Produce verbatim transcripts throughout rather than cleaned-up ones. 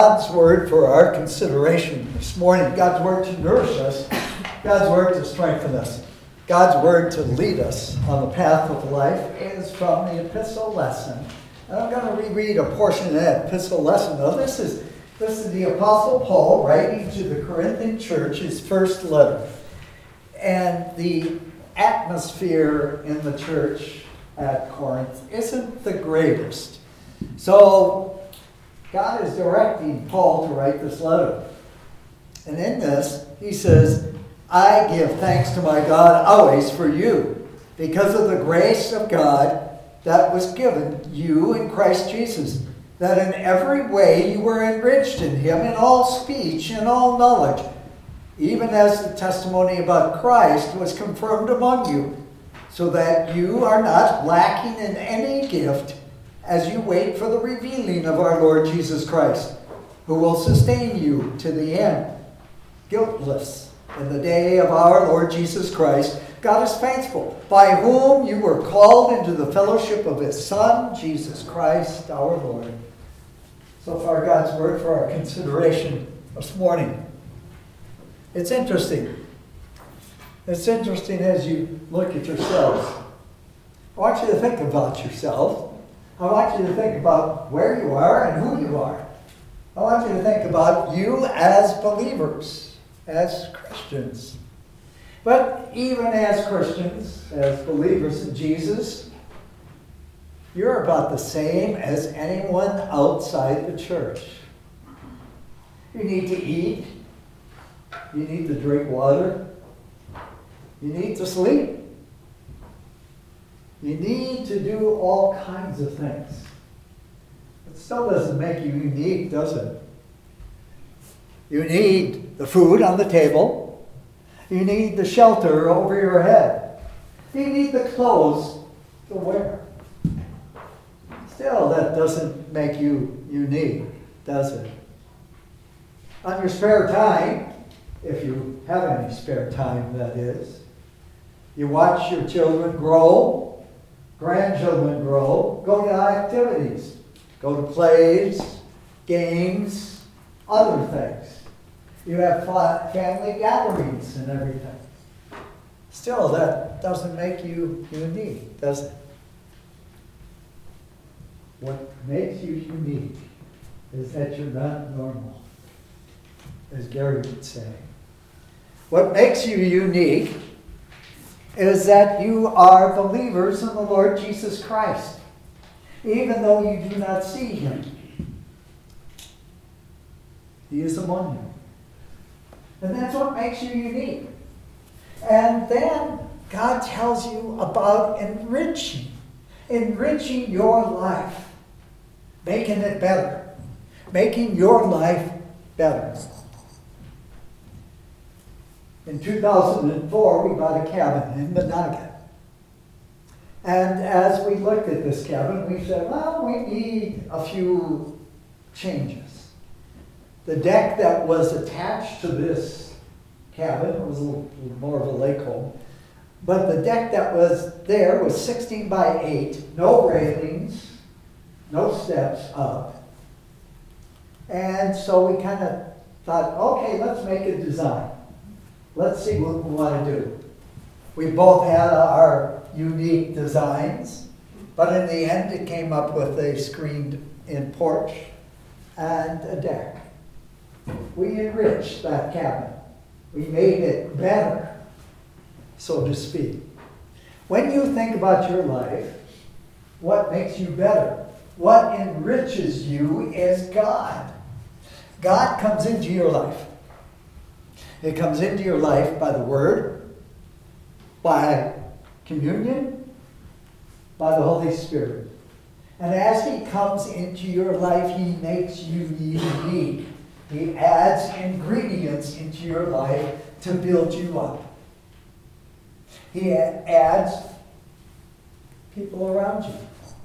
God's word for our consideration this morning. God's word to nourish us. God's word to strengthen us. God's word to lead us on the path of life is from the epistle lesson. And I'm going to reread a portion of that epistle lesson. Now, this is, this is the Apostle Paul writing to the Corinthian church, his first letter. And the atmosphere in the church at Corinth isn't the greatest. So God is directing Paul to write this letter. And in this, he says, I give thanks to my God always for you, because of the grace of God that was given you in Christ Jesus, that in every way you were enriched in him in all speech and all knowledge, even as the testimony about Christ was confirmed among you, so that you are not lacking in any gift as you wait for the revealing of our Lord Jesus Christ, who will sustain you to the end, guiltless in the day of our Lord Jesus Christ. God is faithful, by whom you were called into the fellowship of his Son, Jesus Christ our Lord. So far, God's word for our consideration this morning. It's interesting. It's interesting as you look at yourselves. I want you to think about yourself. I want you to think about where you are and who you are. I want you to think about you as believers, as Christians. But even as Christians, as believers in Jesus, you're about the same as anyone outside the church. You need to eat. You need to drink water. You need to sleep. You need to do all kinds of things. It still doesn't make you unique, does it? You need the food on the table. You need the shelter over your head. You need the clothes to wear. Still, that doesn't make you unique, does it? On your spare time, if you have any spare time, that is, you watch your children grow, grandchildren grow, go to activities, go to plays, games, other things. You have family gatherings and everything. Still, that doesn't make you unique, does it? What makes you unique is that you're not normal, as Gary would say. What makes you unique is that you are believers in the Lord Jesus Christ, even though you do not see him. He is among you. And that's what makes you unique. And then God tells you about enriching, enriching your life, making it better, making your life better. In two thousand four, we bought a cabin in Monongahela. And as we looked at this cabin, we said, well, we need a few changes. The deck that was attached to this cabin was a little, little more of a lake home. But the deck that was there was sixteen by eight, no railings, no steps up. And so we kind of thought, okay, let's make a design. Let's see what we want to do. We both had our unique designs, but in the end it came up with a screened-in porch and a deck. We enriched that cabin. We made it better, so to speak. When you think about your life, what makes you better? What enriches you is God. God comes into your life. It comes into your life by the Word, by communion, by the Holy Spirit. And as he comes into your life, he makes you unique. He adds ingredients into your life to build you up. He adds people around you.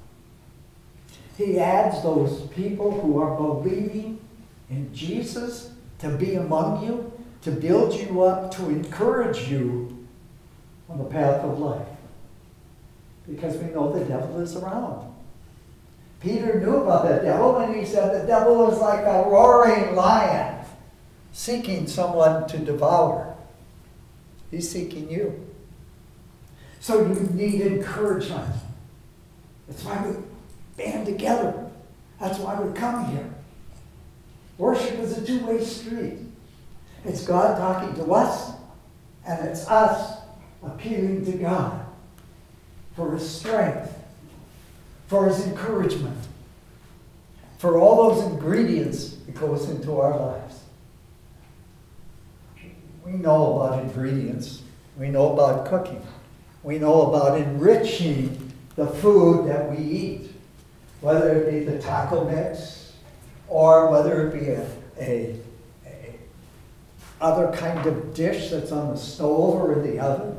He adds those people who are believing in Jesus to be among you, to build you up, to encourage you on the path of life. Because we know the devil is around. Peter knew about the devil, and he said the devil is like a roaring lion seeking someone to devour. He's seeking you. So you need encouragement. That's why we band together. That's why we come here. Worship is a two-way street. It's God talking to us, and it's us appealing to God for His strength, for His encouragement, for all those ingredients that goes into our lives. We know about ingredients. We know about cooking. We know about enriching the food that we eat, whether it be the taco mix or whether it be a, a, a other kind of dish that's on the stove or in the oven.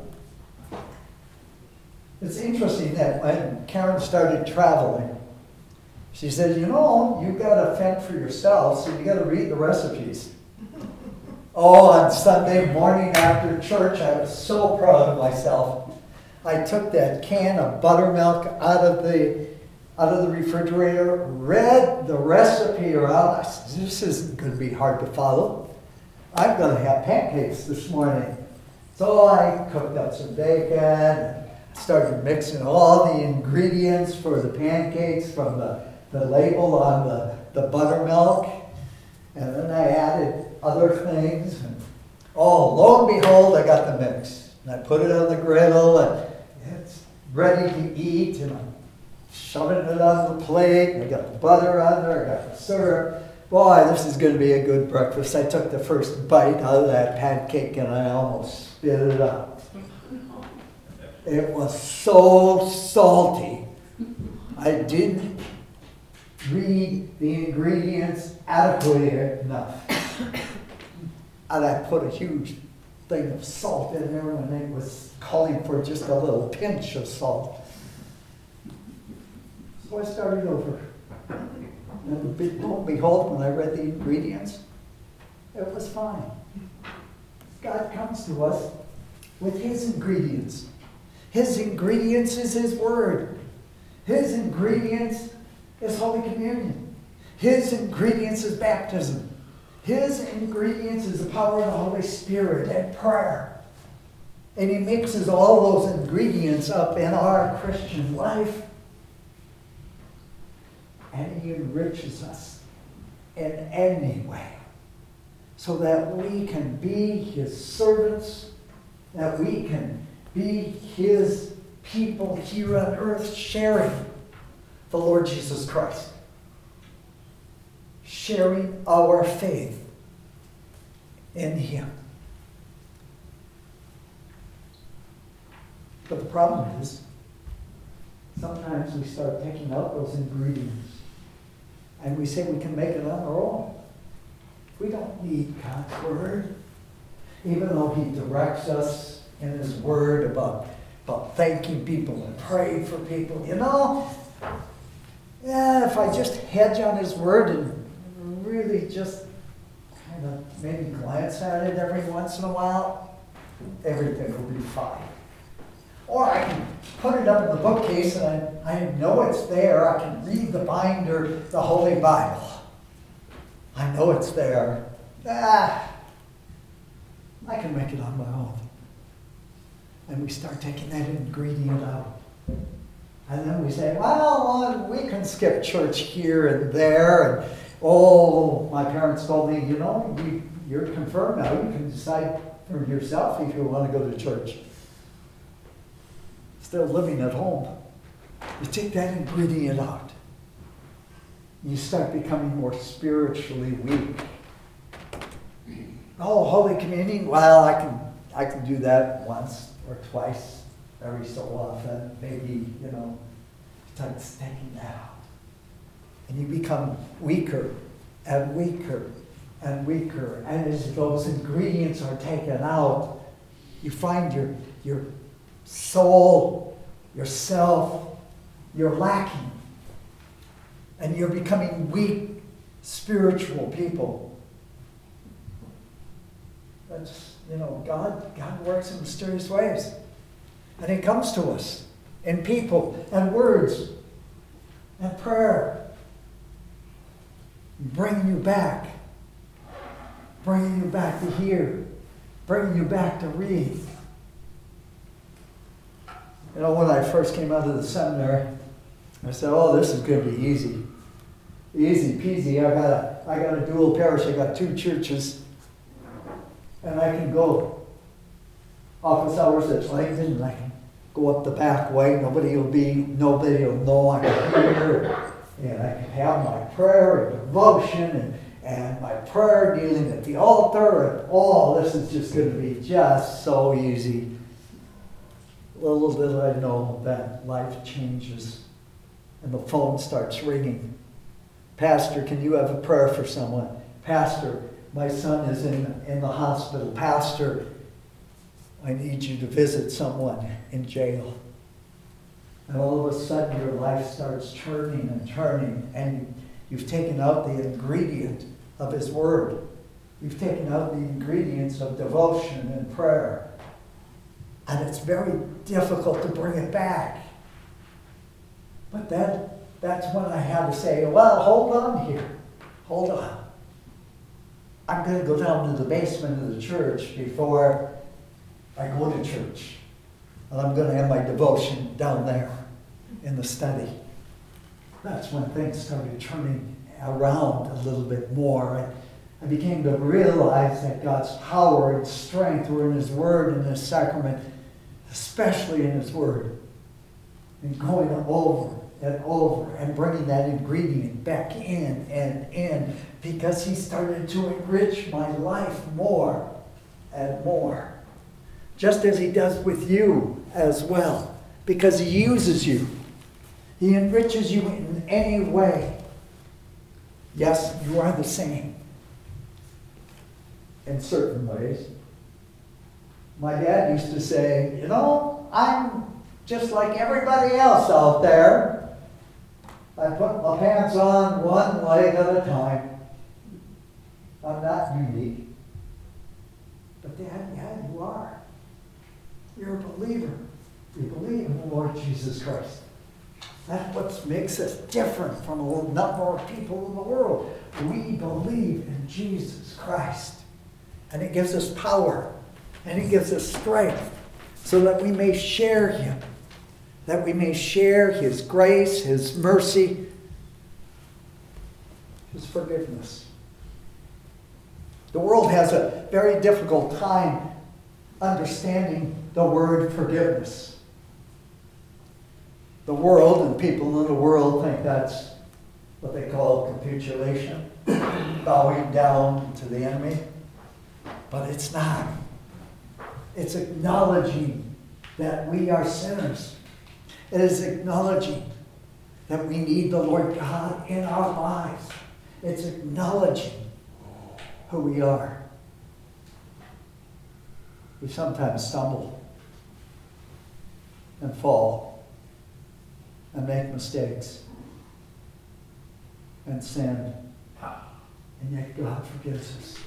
It's interesting that when Karen started traveling, she said, you know, you've got to fend for yourself, so you got to read the recipes. Oh, on Sunday morning after church, I was so proud of myself. I took that can of buttermilk out of the out of the refrigerator, read the recipe around. I said, this isn't going to be hard to follow. I'm going to have pancakes this morning. So I cooked up some bacon and started mixing all the ingredients for the pancakes from the, the label on the, the buttermilk. And then I added other things. And, oh, lo and behold, I got the mix. And I put it on the griddle, and it's ready to eat. And I'm shoving it on the plate. And I got the butter on there. I got the syrup. Boy, this is going to be a good breakfast. I took the first bite out of that pancake, and I almost spit it out. It was so salty. I didn't read the ingredients adequately enough. And I put a huge thing of salt in there when it was calling for just a little pinch of salt. So I started over. And lo and behold, when I read the ingredients, it was fine. God comes to us with His ingredients. His ingredients is His Word. His ingredients is Holy Communion. His ingredients is baptism. His ingredients is the power of the Holy Spirit and prayer. And He mixes all those ingredients up in our Christian life. And He enriches us in any way so that we can be His servants, that we can be His people here on earth sharing the Lord Jesus Christ, sharing our faith in Him. But the problem is, sometimes we start picking out those ingredients and we say we can make it on our own. We don't need God's Word. Even though He directs us in His Word about, about thanking people and praying for people, you know, yeah, if I just hedge on His Word and really just kind of maybe glance at it every once in a while, everything will be fine. Or I can put it up in the bookcase and I, I know it's there. I can read the binder, the Holy Bible. I know it's there. Ah, I can make it on my own. And we start taking that ingredient out. And then we say, well, we can skip church here and there. And, oh, my parents told me, you know, you, you're confirmed now. You can decide for yourself if you want to go to church. Still living at home. You take that ingredient out. You start becoming more spiritually weak. Oh, Holy Communion, well, I can I can do that once or twice, every so often. Maybe, you know, start taking that out. And you become weaker and weaker and weaker. And as those ingredients are taken out, you find your your soul, yourself, you're lacking. And you're becoming weak, spiritual people. That's, you know, God, God works in mysterious ways. And He comes to us in people and words. And prayer, bringing you back, bringing you back to hear, bringing you back to read. You know, when I first came out of the seminary, I said, oh, this is going to be easy. Easy peasy. I got a, I got a dual parish. I got two churches. And I can go office hours at Langdon, and I can go up the back way. Nobody will be, nobody will know I'm here. And I can have my prayer and devotion and, and my prayer kneeling at the altar. And oh, this is just going to be just so easy. Little did I know that life changes and the phone starts ringing. Pastor, can you have a prayer for someone? Pastor, my son is in, in the hospital. Pastor, I need you to visit someone in jail. And all of a sudden your life starts turning and turning, and you've taken out the ingredient of His Word. You've taken out the ingredients of devotion and prayer. And it's very difficult to bring it back. But that, that's when I have to say, well, hold on here. Hold on. I'm going to go down to the basement of the church before I go to church. And I'm going to have my devotion down there in the study. That's when things started turning around a little bit more. I, I began to realize that God's power and strength were in His Word and His sacrament, especially in His Word. And going over and over and bringing that ingredient back in and in, because He started to enrich my life more and more. Just as He does with you as well, because He uses you. He enriches you in any way. Yes, you are the same in certain ways. My dad used to say, you know, I'm just like everybody else out there. I put my pants on one leg at a time. I'm not unique. But Dad, yeah, you are. You're a believer. You believe in the Lord Jesus Christ. That's what makes us different from a number of people in the world. We believe in Jesus Christ. And it gives us power. And it gives us strength so that we may share Him. That we may share His grace, His mercy, His forgiveness. The world has a very difficult time understanding the word forgiveness. The world and people in the world think that's what they call capitulation, bowing down to the enemy. But it's not. It's acknowledging that we are sinners. It is acknowledging that we need the Lord God in our lives. It's acknowledging who we are. We sometimes stumble and fall and make mistakes and sin. And yet God forgives us.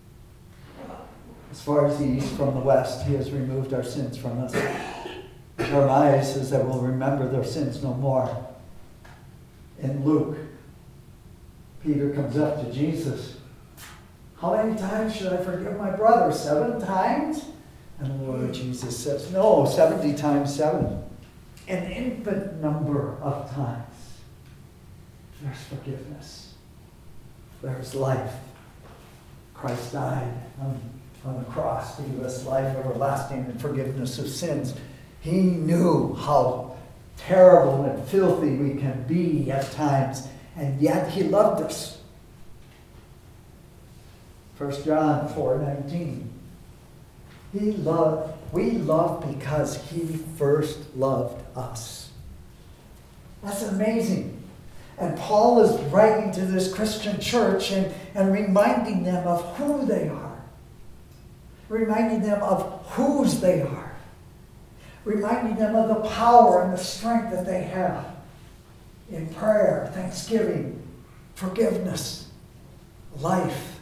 As far as the east from the west, He has removed our sins from us. Jeremiah says that we'll remember their sins no more. In Luke, Peter comes up to Jesus. How many times should I forgive my brother? Seven times? And the Lord Jesus says, no, seventy times seven. An infinite number of times. There's forgiveness. There's life. Christ died on, on the cross to give us life everlasting and forgiveness of sins. He knew how terrible and filthy we can be at times, and yet He loved us. First John four nineteen. He loved, we love because He first loved us. That's amazing. And Paul is writing to this Christian church and, and reminding them of who they are. Reminding them of whose they are. Reminding them of the power and the strength that they have in prayer, thanksgiving, forgiveness, life,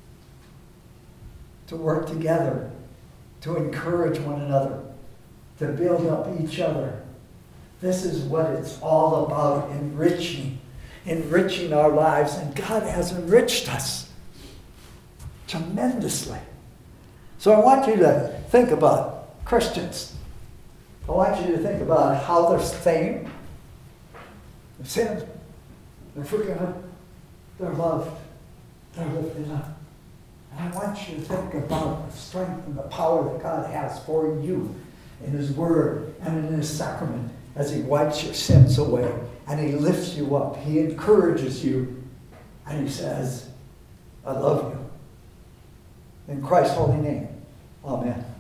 to work together, to encourage one another, to build up each other, This is what it's all about, enriching, enriching our lives. And God has enriched us tremendously. So I want you to think about Christians. I want you to think about how they're saved, they're sinned, they're forgiven, they're loved, they're lifted up. And I want you to think about the strength and the power that God has for you in His Word and in His sacrament as He wipes your sins away and He lifts you up. He encourages you and He says, I love you. In Christ's holy name, amen.